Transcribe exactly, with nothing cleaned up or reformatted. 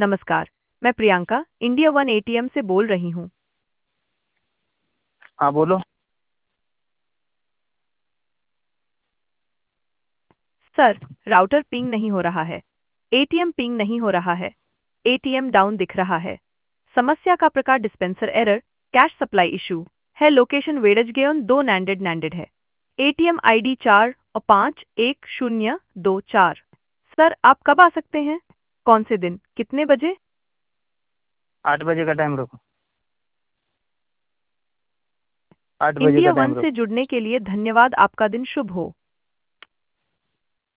नमस्कार, मैं Priyanka India one ATM से बोल रही हूँ। हाँ बोलो। सर, राउटर पिंग नहीं हो रहा है। एटीएम पिंग नहीं हो रहा है। एटीएम डाउन दिख रहा है। समस्या का प्रकार dispenser error, cash supply issue है। लोकेशन वेडजगेन दो नैंडेड नैंडेड है। एटीएम आईडी चार और पाँच एक शून्य दो चार। सर, आप कब आ सकते हैं? कौन से दिन, कितने बजे? आठ बजे का टाइम रखो। आठ बजे का इंडिया वन टाइम से रखो। जुड़ने के लिए धन्यवाद। आपका दिन शुभ हो।